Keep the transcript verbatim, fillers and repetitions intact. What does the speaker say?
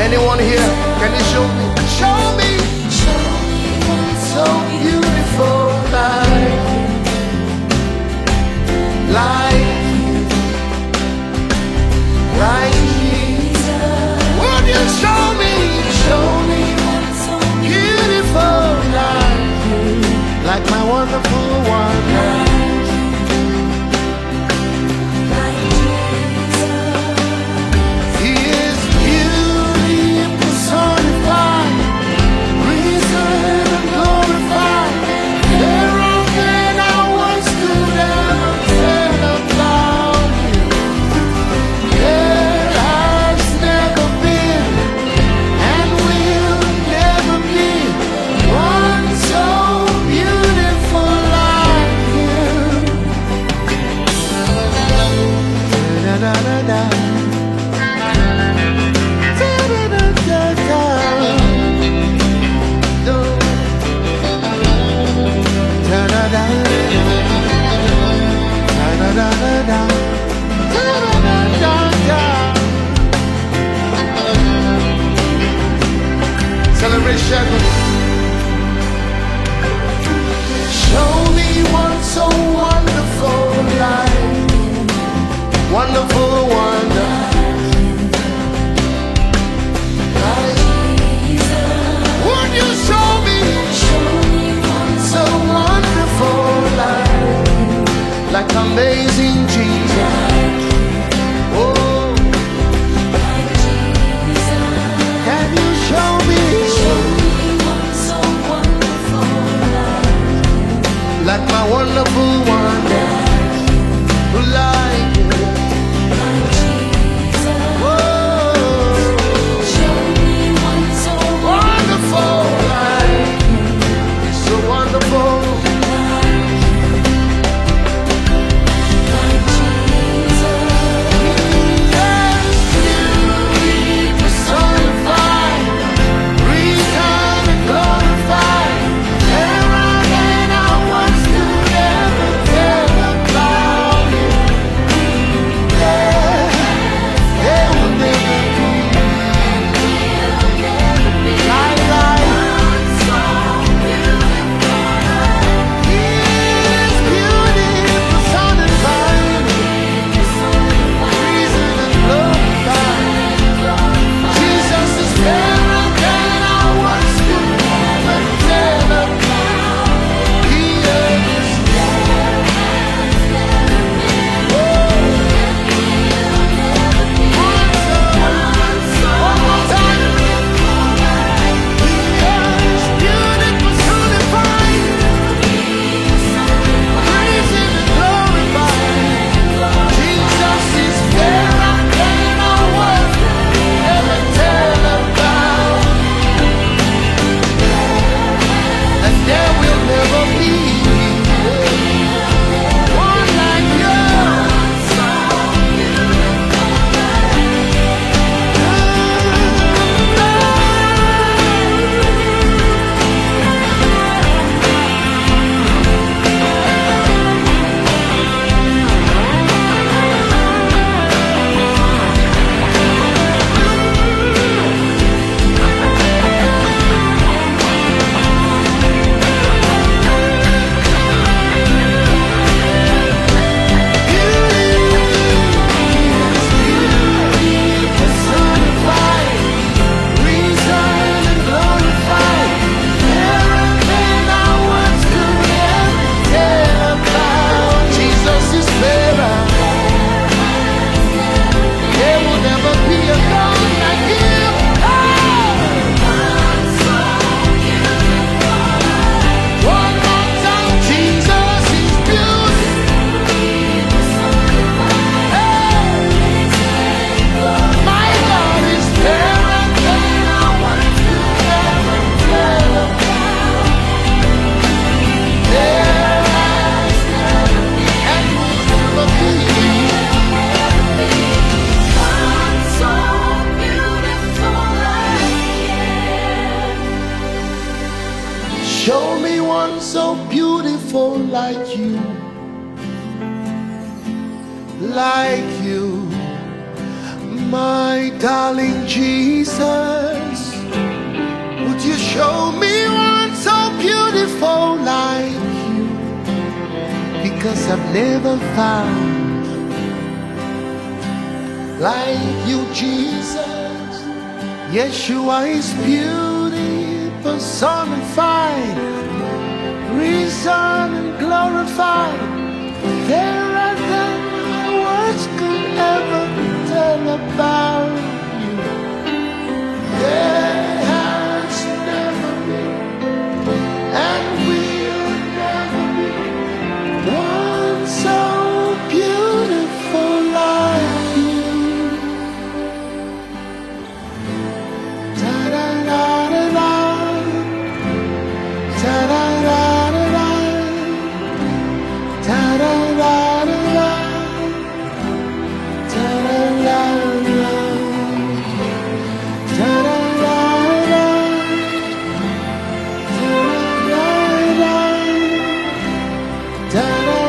Anyone here? Can you show me? Show me. So beautiful like like like Jesus. Would you show me? Show me so beautiful like like my wonderful one. Celebration. Show me one so wonderful life, wonderful wonder. Would you show me, show me one so wonderful life, like amazing Jesus? Like my wonderful wonder, like you, like Jesus. Whoa. Show me one so wonderful, like you, so wonderful, like Jesus. Yes, you personified, return and glorified. Show me one so beautiful like you, like you. My darling Jesus, would you show me one so beautiful like you? Because I've never found like you, Jesus. Yeshua is beauty personified, risen and glorified, fairer than my words could ever tell about you. There has never been and will never be one so beautiful like you. Ta-da-da-da-da, ta-da-da-da-da, ta-da-da-da-da, ta-da-da-da-da, ta-da-da-da-da, ta-da-da-da-da, ta-da-da-da-da.